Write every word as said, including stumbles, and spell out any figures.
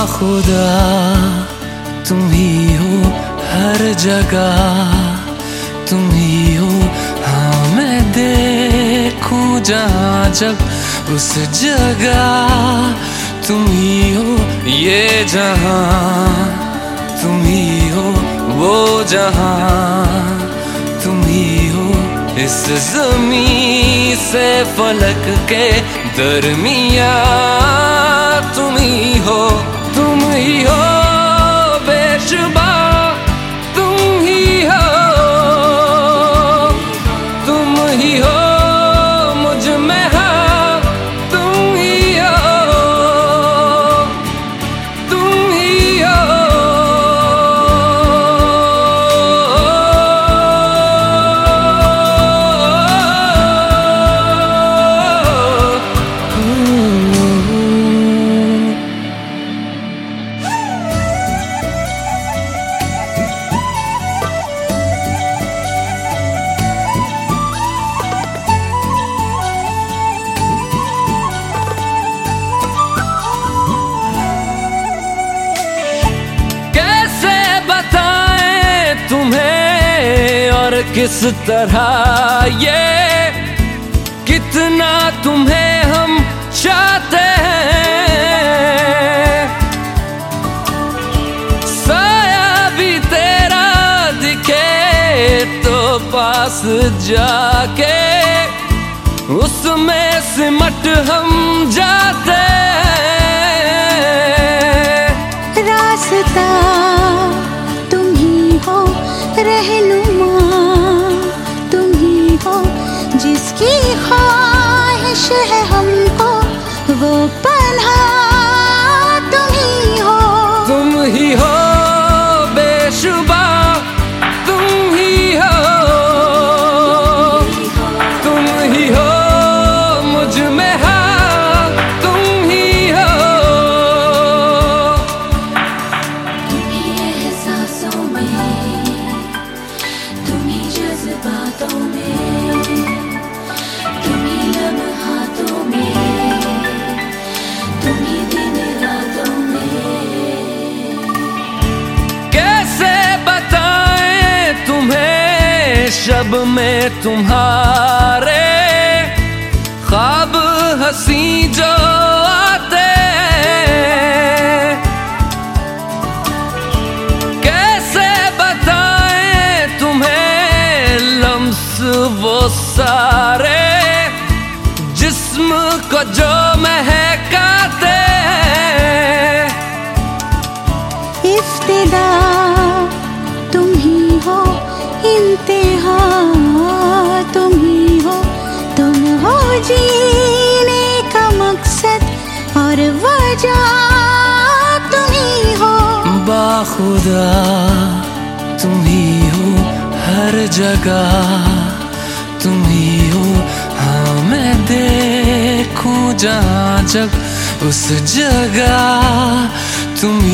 बाखुदा तुम ही हो हर जगह, तुम ही हो। हाँ मैं देखूं जहाँ जब उस जगह तुम ही हो। ये जहाँ तुम ही हो, वो जहाँ तुम ही हो। इस ज़मीं से फलक के दरमियाँ तुम ही हो, तुम ही हो बेशुबा, तुम ही हो, तुम ही हो मुझ में हाँ, तुम ही हो, तुम ही हो। किस तरह ये कितना तुम्हें हम चाहते हैं, साया भी तेरा दिखे तो पास जाके उसमें सिमट हम जाते हैं। रास्ता तुम ही हो, रहनुमा जिसकी ख्वाहिश है हमको, वो पन्हा तुम ही हो, तुम ही हो बेशुबा, तुम ही हो, तुम ही हो मुझ में हाँ, तुम ही हो। तुम ही एहसासों में, तुम ही जज्बातों में, शब में तुम्हारे ख्वाब हंसी जो आते, कैसे बताएं तुम्हें लम्स वो सारे जिस्म को जो महकाते। इफ्तिदा तुम ही हो, इंतहा तुम ही हो, तुम हो जीने का मकसद और वजह तुम ही हो। बाखुदा तुम ही हो हर जगह, तुम ही हो। हाँ मैं देखूं जहाँ जब उस जगह तुम